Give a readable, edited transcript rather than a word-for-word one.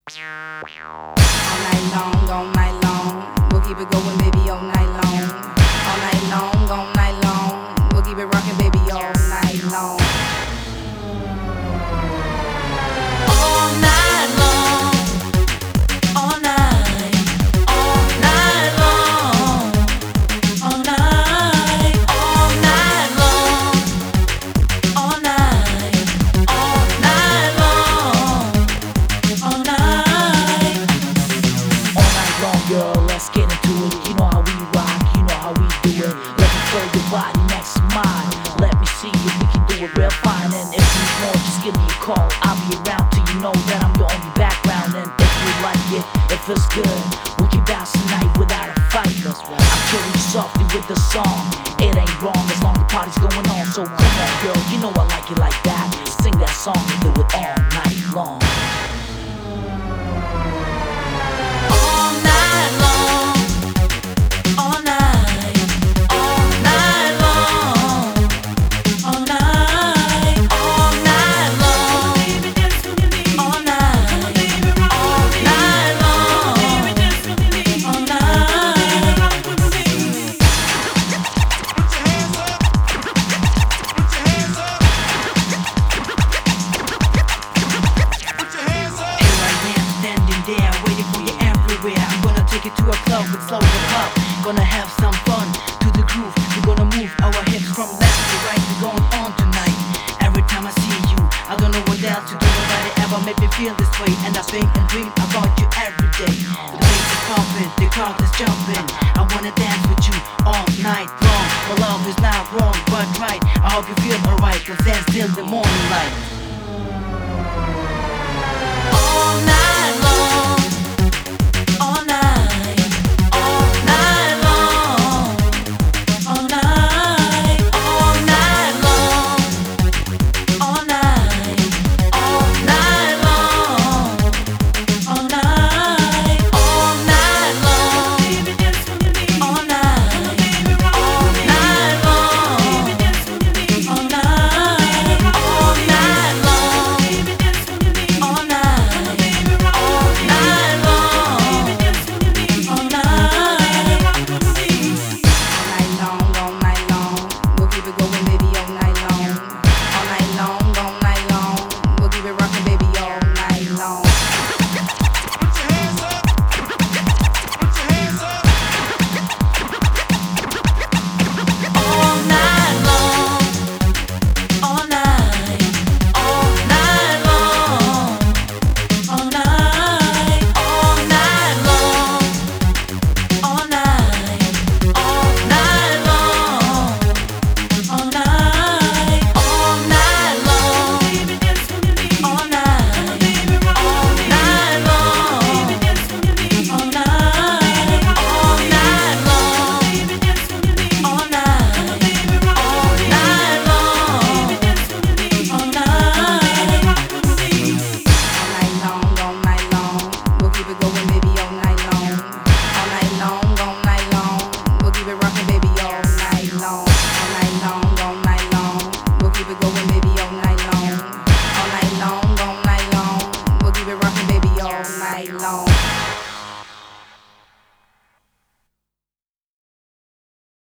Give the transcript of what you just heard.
All night long, we'll keep it going, baby, all night long. All night long, we'll keep it rocking, baby, all night long. All night long, all night, all night long, all night, all night long, all night, all night long, all night. All night long, girl, let's get into it. You know how we rock, you know how we do it. Let me throw your body next to mine. Let me see if we can do it real fine. And if you need more, just give me a call. I'll be around till you know that I'm your only background. And if you like it, it feels good, we can bounce tonight without a fight. I'm killing you softly with the song. It ain't wrong as long as the party's going on. So come on, girl, you know I like it like that. Sing that song and do it all night long. All night long, all night, all night long, all night, all night long, all night, all night long, all night. Here I am standing there, waiting for you everywhere. I'm gonna take you to a club with slow it up. Gonna have some fun to the groove. We're gonna move our hips from left to right. We're going on tonight. Every time I see you, I don't know what else to do. Nobody ever made me feel this way, and I think and dream about you every day. The bass is pumping, the crowd is jumping. I wanna dance with you all night long. My love is not wrong, but right. I hope you feel alright, 'cause dance till the morning light.